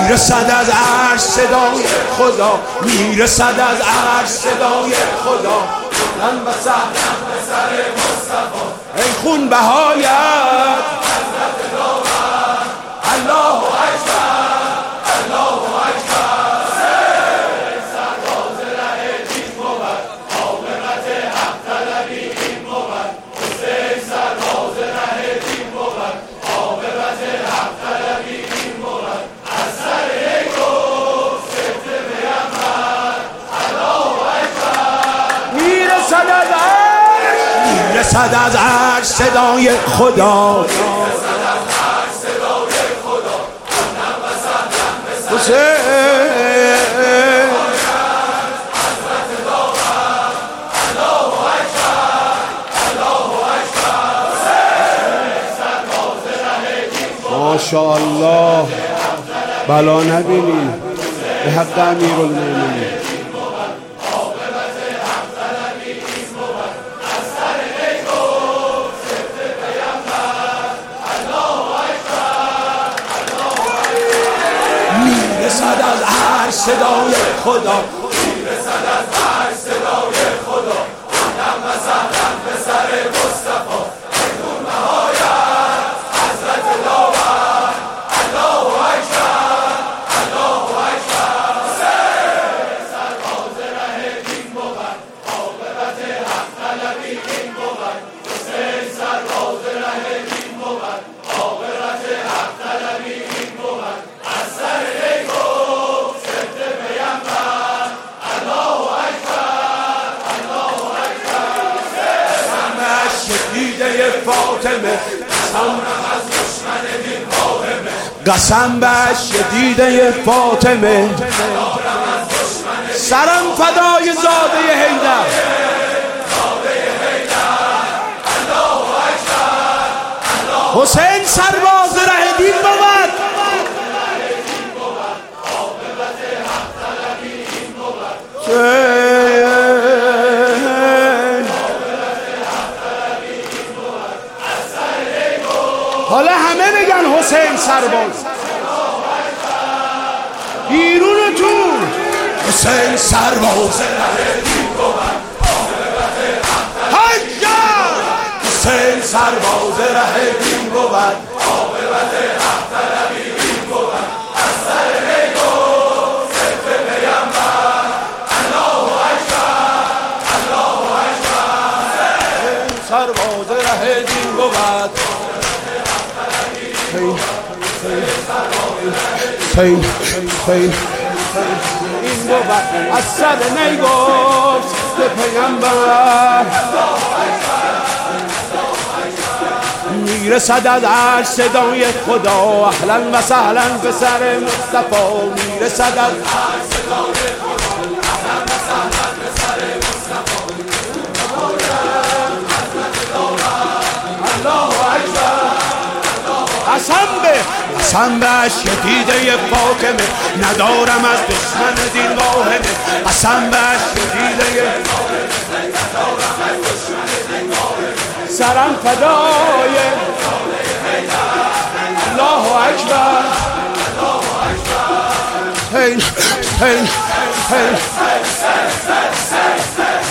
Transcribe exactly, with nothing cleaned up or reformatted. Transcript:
میرسد از عرش صدای خدا، میرسد از عرش صدای خدا. من و سهلن به سر مصطفی، ای خون بهایت حضرت داور. الله اکبر، الله اکبر. سرباز ره دین بود، عاقبت حق طلبی این بود. حسین سرباز ره دین بود، عاقبت حق طلبی این بود. از سر گفت سبت پیامبر. الله اکبر. میرسد از عرش، میرسد از عرش صدای خدا، ماشاءالله. بلا نبینی به حق امیرالمومنین. میرسد از عرش صدای خدا، میرسد از عرش صدای خدا. خواندم و سهلن به سر مصطفی، بدون نهایت حضرت داور. الله اکبر، الله اکبر. حسین سرباز ره دین بود، عاقبت حق طلبی این بود. حسین سرباز ره دین بود، عاقبت حق طلبی این بود. از سر گفت سبت پیامبر. الله اکبر، الله اکبر. قسمش دیده فاطمه، قسم از دشمن دین واهمه. قسم بهش دیده فاطمه، سرم فدای زاده حیدر. حسین سرباز ره دین بود، حالا همه بگن حسین سرباز. بیرون تو حسین سرباز ره دین بود، حسین سرباز ره دین بود، عاقبت حق طلبی این بود. از سر گفت سبت پیامبر. الله اکبر، الله اکبر. سرباز ره دین بود، حسین حسین این بود. از سر نگفت سبت پیامبر. میرسد از عرش صدای خدا، اهلا و سهلا به سر مصطفی. میرسد از عرش صدای خدا، اهلا و سهلا به سر مصطفی. الله اکبر. قسم به قسم بهش دیده فاطمه، ندارم از دشمن دین واهمه. قسم بهش دیده ندارم از دشمن دین واهمه. سرم فدای الله اکبر. هی هی هی